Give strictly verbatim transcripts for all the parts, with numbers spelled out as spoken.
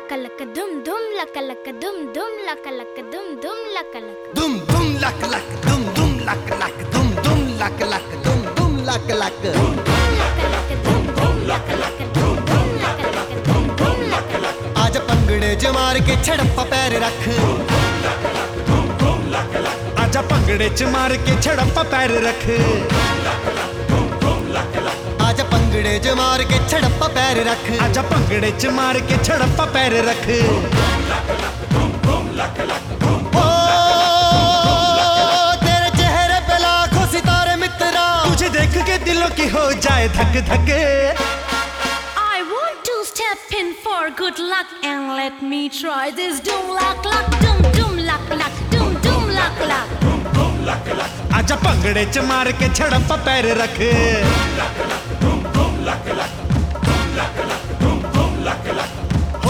luck luck दुम दुम luck luck दुम दुम लक लक दुम दुम लक लक दुम दुम लक लक दुम दुम लक लक दुम दुम लक लक दुम दुम लक लक दुम दुम लक लक दुम दुम लक लक दुम दुम लक लक आज पंगड़े च मार के छड़प्पा पैर रख आजा पंगड़े च मार के छड़प्पा पैर रख आजा पंगड़े च मार के छड़प्पा पैर रख आजा पंगड़े च मार के छड़प्पा पैर रख ओ तेरे चेहरे पे लाखों सितारे मित्रा तुझे देख के दिलों की हो जाए धक धक I want to step in for good luck and let me try this dum lak lak dum dum lak lak dum dum lak lak आजा पंगड़े च मार के छड़प्पा पैर रख हो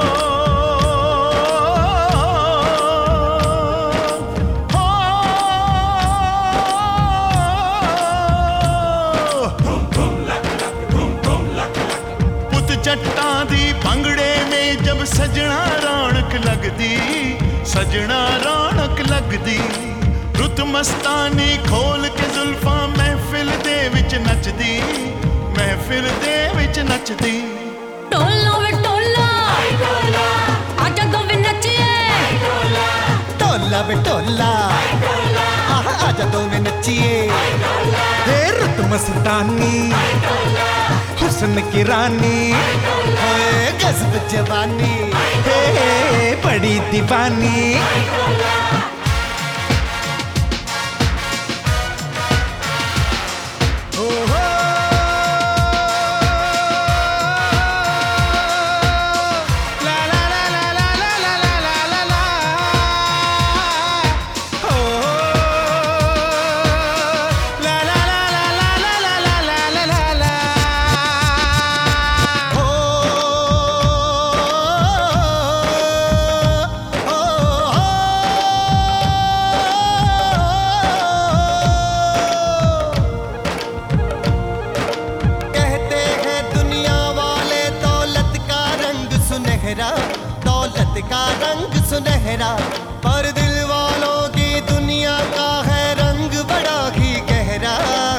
पुत जट्टां दी पंगड़े में जब सजना रौनक लगदी सजना रौनक लगदी रुत मस्तानी खोल के जुल्फां महफिल दे विच नचदी महफिल दे विच नचदी टोला वे टोला आजा दो वे नचिए टोला बे टोला आह आजा दो में नचिए हे रुत मस्तानी हुस्न की रानी होए गज़ब जवानी हे बड़ी दीवानी दौलत का रंग सुनहरा पर दिल वालों की दुनिया का है रंग बड़ा ही गहरा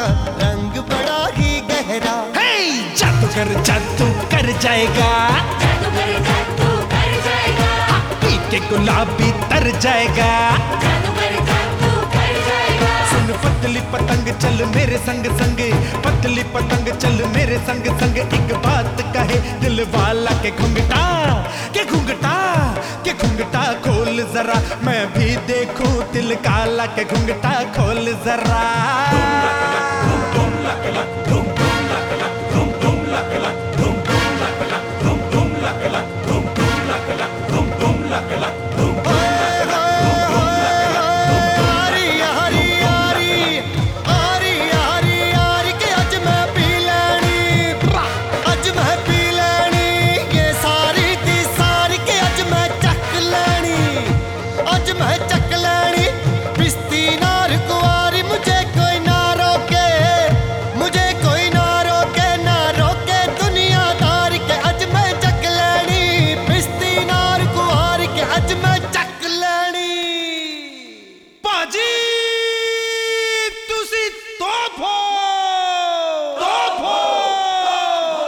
रंग बड़ा ही गहरा हे जादू कर जादू कर जाएगा जादू कर जादू कर जाएगा पी के गुलाबी तर जाएगा जादू कर जादू कर जाएगा सुन पतली पतंग चल मेरे संग संग पतली पतंग चल मेरे संग संग एक बात कहे दिल वाला के घुंघटा के घुंघटा के घुंघटा खोल जरा मैं भी देखूं दिल काला के घुंघटा खोल जरा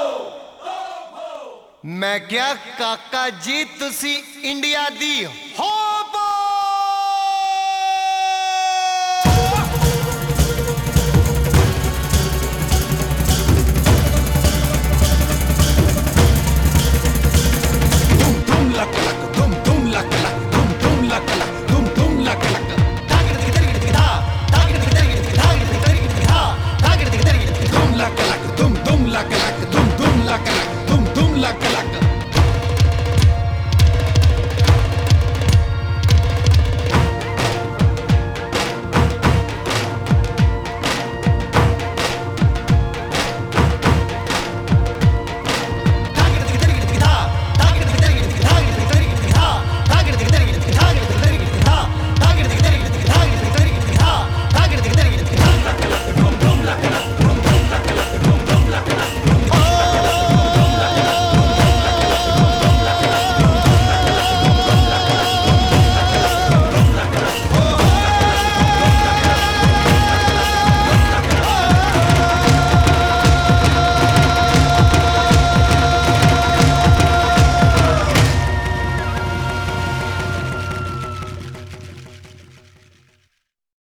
मैं क्या काका जी तुसी इंडिया दी हो